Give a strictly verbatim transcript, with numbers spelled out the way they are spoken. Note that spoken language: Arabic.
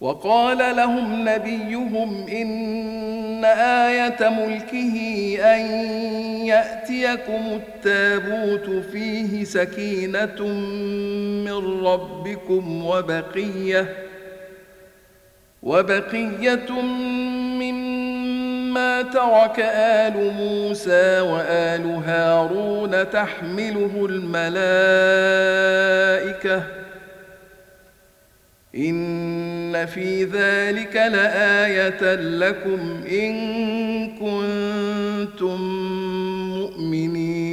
وقال لهم نبيهم إن آية ملكه أن يأتيكم التابوت فيه سكينة من ربكم وبقية وبقية مما ترك آل موسى وآل هارون تحمله الملائكة إن في ذلك لآية لكم إن كنتم مؤمنين.